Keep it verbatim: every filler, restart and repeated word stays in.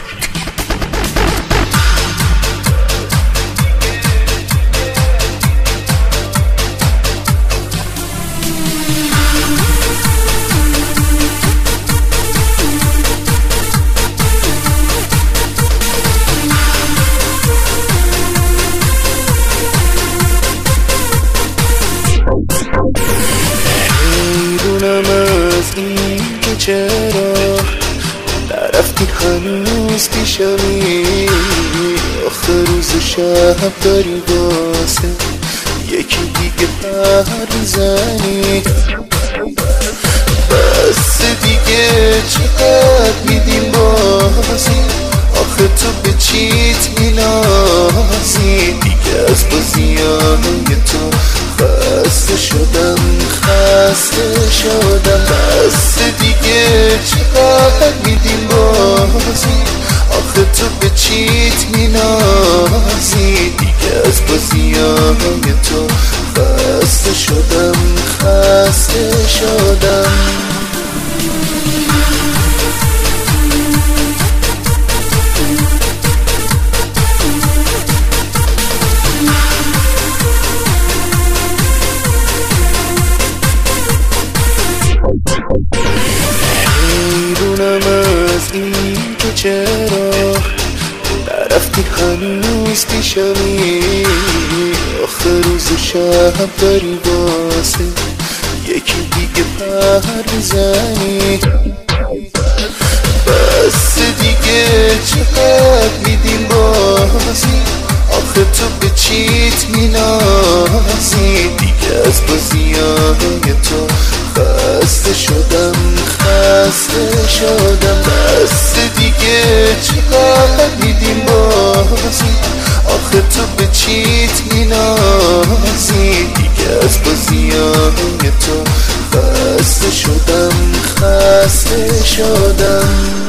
چرا نرفتی هنوز پیشمی؟ آخه روز و شب داری واسه یکی دیگه پر میزنی. بس دیگه چقدر میدیم بازی؟ آخه تو به چیت مینازی؟ دیگه از بازیای تو خسته شدم خسته شدم. بس دیگه چقدر میدیم بازی؟ آخه تو به چیت مینازی؟ دیگه از بازیای تو خسته شدم خسته شدم. این که چرا نرفتی هنوز پیشمی؟ آخه روز و شب داری واسه یکی دیگه پر میزنی. بس دیگه چقدر میدیم بازی؟ آخه تو به چیت مینازی؟ دیگه از بازیای تو خسته شدم خسته شدم. بس دیگه چقدر میدیم بازی؟ آخه تو به چیت مینازی؟ دیگه از بازیای تو خسته شدم خسته شدم.